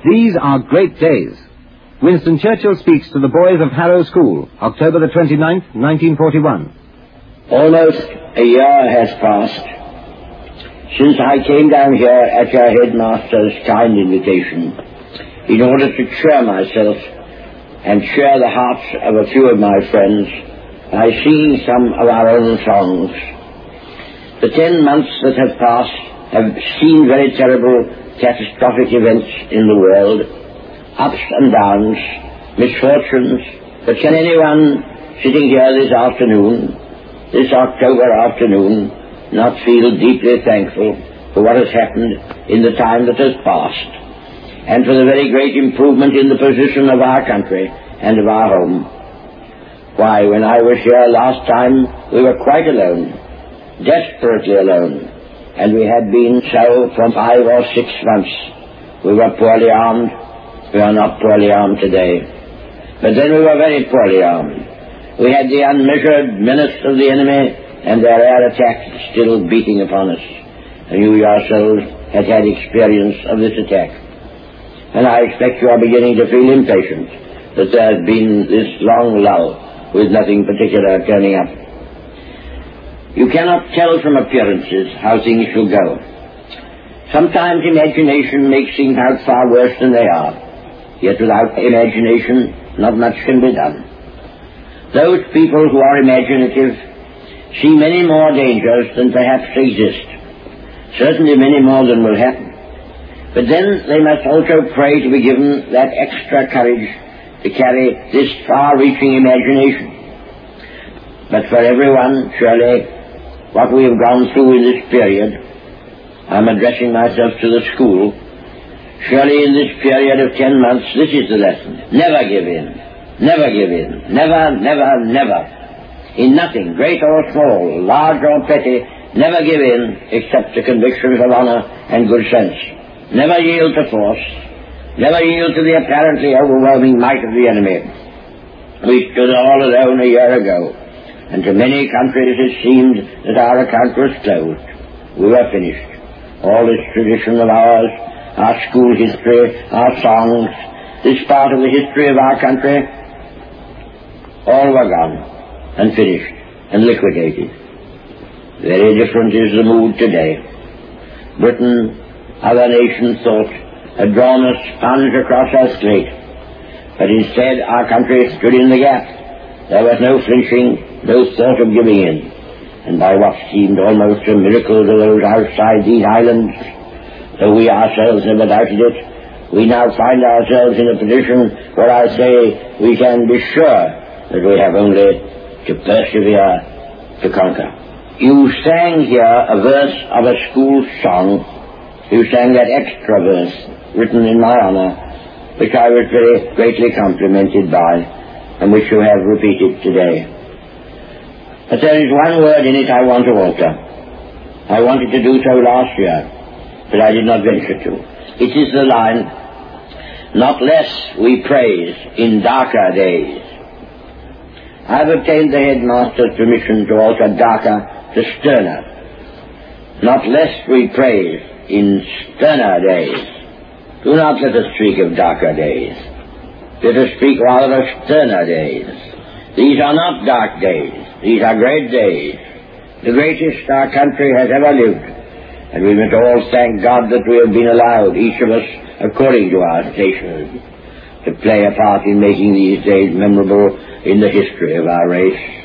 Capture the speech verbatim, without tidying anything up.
These are great days. Winston Churchill speaks to the boys of Harrow School, October the twenty-ninth, nineteen forty-one. Almost a year has passed since I came down here at your headmaster's kind invitation in order to cheer myself and cheer the hearts of a few of my friends by singing some of our own songs. The ten months that have passed have seen very terrible, catastrophic events in the world, ups and downs, misfortunes. But can anyone sitting here this afternoon, this October afternoon, not feel deeply thankful for what has happened in the time that has passed, and for the very great improvement in the position of our country and of our home? Why, when I was here last time, we were quite alone, desperately alone, and we had been so for five or six months. We were poorly armed. We are not poorly armed today. But then we were very poorly armed. We had the unmeasured menace of the enemy and their air attacks still beating upon us. And you yourselves have had experience of this attack. And I expect you are beginning to feel impatient that there has been this long lull with nothing particular turning up. You cannot tell from appearances how things shall go. Sometimes imagination makes things out far worse than they are. Yet without imagination, not much can be done. Those people who are imaginative see many more dangers than perhaps exist. Certainly many more than will happen. But then they must also pray to be given that extra courage to carry this far-reaching imagination. But for everyone, surely, what we have gone through in this period, I'm addressing myself to the school, surely in this period of ten months, this is the lesson. Never give in. Never give in. Never, never, never. In nothing, great or small, large or petty, never give in except to convictions of honor and good sense. Never yield to force. Never yield to the apparently overwhelming might of the enemy. We stood all alone a year ago, and to many countries it seemed that our account was closed. We were finished. All this tradition of ours, our school history, our songs, this part of the history of our country, all were gone and finished and liquidated. Very different is the mood today. Britain, other nations thought, had drawn a sponge across our slate, but instead our country stood in the gap. There was no flinching, no thought of giving in, and by what seemed almost a miracle to those outside these islands, though we ourselves never doubted it, we now find ourselves in a position where I say we can be sure that we have only to persevere to conquer. You sang here a verse of a school song. You sang that extra verse written in my honor, which I was very greatly complimented by, and which you have repeated today. But there is one word in it I want to alter. I wanted to do so last year, but I did not venture to. It is the line, "Not less we praise in darker days." I have obtained the headmaster's permission to alter darker to sterner. Not less we praise in sterner days. Do not let us speak of darker days. Let us speak rather of sterner days. These are not dark days. These are great days. The greatest our country has ever lived. And we must all thank God that we have been allowed, each of us according to our stations, to play a part in making these days memorable in the history of our race.